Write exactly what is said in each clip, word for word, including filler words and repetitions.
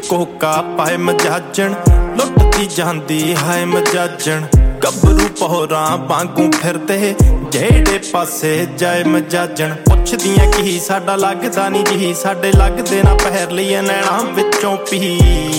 ਕੋਕਾ ਪਾਏ ਮਜਾਜਣ ਲੁੱਟਦੀ ਜਾਂਦੀ ਹਾਏ ਮਜਾਜਣ ਗੱਭਰੂ ਪਹੋਰਾਂ ਵਾਂਗੂ ਫਿਰਦੇ ਜਿਹੜੇ ਪਾਸੇ ਜਾਏ ਮਜਾਜਣ ਪੁੱਛਦੀਆਂ ਕੀ ਸਾਡਾ ਲੱਗਦਾ ਨੀ ਜੀ ਸਾਡੇ ਲੱਗਦੇ ਨਾ ਪਹਿਰ ਲਈਏ ਨੈਣਾ ਵਿੱਚੋਂ ਪੀ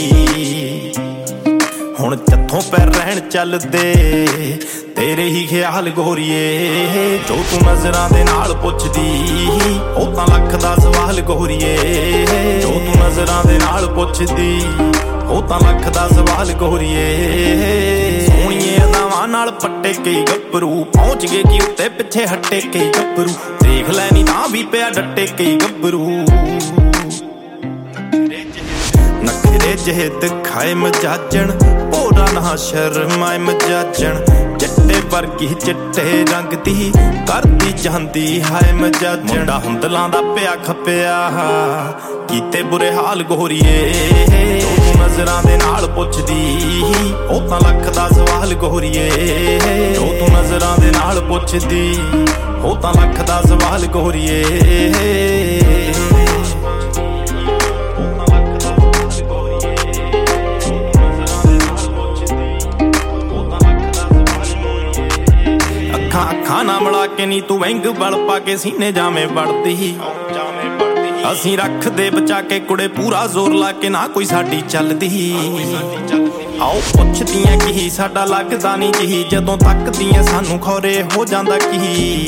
ਹੁਣ ਚੱਥੋਂ ਪੈਰ ਰਹਿਣ ਚੱਲਦੇ ਤੇਰੇ ਹੀ ਖਿਆਲ ਗੋਰੀਏ ਜੋ ਤੂੰ ਨਜ਼ਰਾਂ ਦੇ ਨਾਲ ਪੁੱਛਦੀ ਉਹ ਤਾਂ ਲੱਖ ਦਾ ਸਵਾਲ ਗੋਰੀਏ ਜੋ ਤੂੰ ਨਜ਼ਰਾਂ ਦੇ ਨਾਲ ਪੁੱਛਦੀ ਉਹ ਤਾਂ ਲੱਖ ਦਾ ਸਵਾਲ ਗੋਰੀਏ ਸੋਹਣੀਏ ਅਦਾਵਾਂ ਨਾਲ ਪੱਟੇ ਕਈ ਗੱਭਰੂ ਪਹੁੰਚ ਗਏ ਕਿ ਉੱਤੇ ਪਿੱਛੇ ਹੱਟੇ ਕਈ ਗੱਭਰੂ ਦੇਖ ਲੈ ਨੀ ਤਾਂ ਵੀ ਪਿਆ ਡੱਟੇ ਕਈ ਗੱਭਰੂ ਨਖਰੇ ਜਿਹੇ ਦਿਖਾਏ ਮਜਾਜਣ ਭੋਰਾ ਨਾ ਸ਼ਰਮਾਏ ਮਜਾਜਣ ਚਿੱਟੇ ਵਰਗੀ ਚਿੱਟੇ ਰੰਗ ਦੀ ਕਰਦੀ ਜਾਂਦੀ ਹਾਏ ਮਜਾਜਣ ਮੁੰਡਾ ਹੁੰਦਲਾਂ ਦਾ ਪਿਆ ਖਪਿਆ ਕੀਤੇ ਬੁਰੇ ਹਾਲ ਗੋਰੀਏ ਤੂੰ ਨਜ਼ਰਾਂ ਦੇ ਨਾਲ ਪੁੱਛਦੀ ਉਹ ਤਾਂ ਲੱਖ ਦਾ ਸਵਾਲ ਗੋਰੀਏ ਜੋ ਤੂੰ ਨਜ਼ਰਾਂ ਦੇ ਨਾਲ ਪੁੱਛਦੀ ਉਹ ਤਾਂ ਲੱਖ ਦਾ ਸਵਾਲ ਗੋਰੀਏ ਅੱਖਾਂ ਨਾ ਮਿਲਾ ਕੇ ਨੀ ਤੂੰ ਵੈਂਗ ਬਲ ਪਾ ਕੇ ਸੀਨੇ ਜਾਵੇਂ ਵੜਦੀ ਅਸੀਂ ਰੱਖਦੇ ਬਚਾ ਕੇ ਕੁੜੇ ਪੂਰਾ ਜ਼ੋਰ ਲਾ ਕੇ ਨਾ ਕੋਈ ਸਾਡੀ ਚੱਲਦੀ ਆਓ ਪੁੱਛਦੀਆਂ ਕੀ ਸਾਡਾ ਲੱਗਦਾ ਨੀ ਜੀ ਜਦੋਂ ਤੱਕਦੀਆਂ ਸਾਨੂੰ ਖੌਰੇ ਹੋ ਜਾਂਦਾ ਕੀ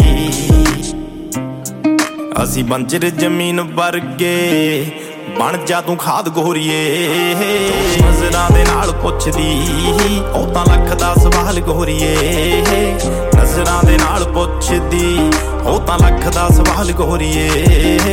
ਅਸੀਂ ਬੰਜਰ ਜ਼ਮੀਨ ਵਰਗੇ ਬਣ ਜਾ ਤੂੰ ਖਾਦ ਗੋਰੀਏ ਨਜ਼ਰਾਂ ਦੇ ਨਾਲ ਪੁੱਛਦੀ ਉਹ ਤਾਂ ਲੱਖ ਦਾ ਸਵਾਲ ਗੋਰੀਏ ਨਜ਼ਰਾਂ ਦੇ ਨਾਲ ਪੁੱਛਦੀ ਉਹ ਤਾਂ ਲੱਖ ਦਾ ਸਵਾਲ ਗੋਰੀਏ